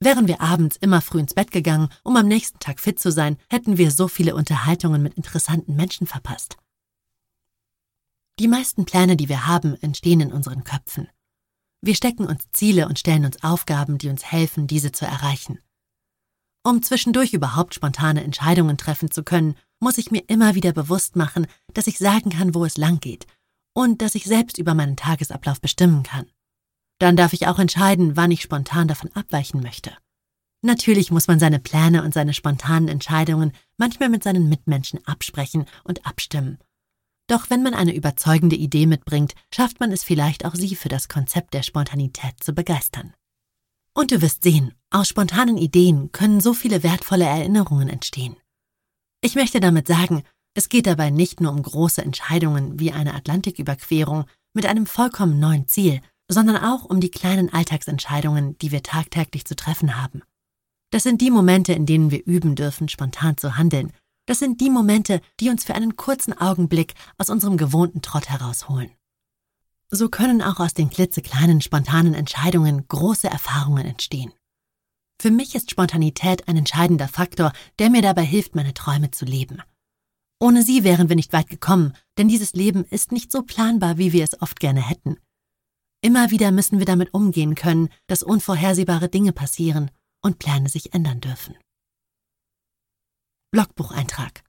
Wären wir abends immer früh ins Bett gegangen, um am nächsten Tag fit zu sein, hätten wir so viele Unterhaltungen mit interessanten Menschen verpasst. Die meisten Pläne, die wir haben, entstehen in unseren Köpfen. Wir stecken uns Ziele und stellen uns Aufgaben, die uns helfen, diese zu erreichen. Um zwischendurch überhaupt spontane Entscheidungen treffen zu können, muss ich mir immer wieder bewusst machen, dass ich sagen kann, wo es lang geht und dass ich selbst über meinen Tagesablauf bestimmen kann. Dann darf ich auch entscheiden, wann ich spontan davon abweichen möchte. Natürlich muss man seine Pläne und seine spontanen Entscheidungen manchmal mit seinen Mitmenschen absprechen und abstimmen. Doch wenn man eine überzeugende Idee mitbringt, schafft man es vielleicht auch, sie für das Konzept der Spontanität zu begeistern. Und du wirst sehen, aus spontanen Ideen können so viele wertvolle Erinnerungen entstehen. Ich möchte damit sagen, es geht dabei nicht nur um große Entscheidungen wie eine Atlantiküberquerung mit einem vollkommen neuen Ziel, sondern auch um die kleinen Alltagsentscheidungen, die wir tagtäglich zu treffen haben. Das sind die Momente, in denen wir üben dürfen, spontan zu handeln. Das sind die Momente, die uns für einen kurzen Augenblick aus unserem gewohnten Trott herausholen. So können auch aus den klitzekleinen, spontanen Entscheidungen große Erfahrungen entstehen. Für mich ist Spontanität ein entscheidender Faktor, der mir dabei hilft, meine Träume zu leben. Ohne sie wären wir nicht weit gekommen, denn dieses Leben ist nicht so planbar, wie wir es oft gerne hätten. Immer wieder müssen wir damit umgehen können, dass unvorhersehbare Dinge passieren und Pläne sich ändern dürfen. Logbucheintrag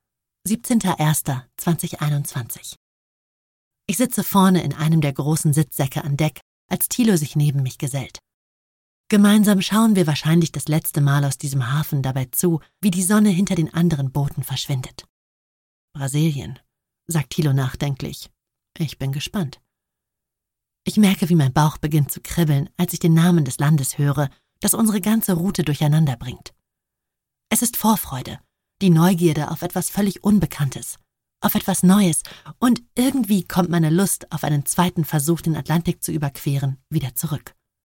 17.01.2021. Ich sitze vorne in einem der großen Sitzsäcke an Deck, als Thilo sich neben mich gesellt. Gemeinsam schauen wir wahrscheinlich das letzte Mal aus diesem Hafen dabei zu, wie die Sonne hinter den anderen Booten verschwindet. Brasilien, sagt Thilo nachdenklich. Ich bin gespannt. Ich merke, wie mein Bauch beginnt zu kribbeln, als ich den Namen des Landes höre, das unsere ganze Route durcheinander bringt. Es ist Vorfreude, die Neugierde auf etwas völlig Unbekanntes, auf etwas Neues, und irgendwie kommt meine Lust auf einen zweiten Versuch, den Atlantik zu überqueren, wieder zurück.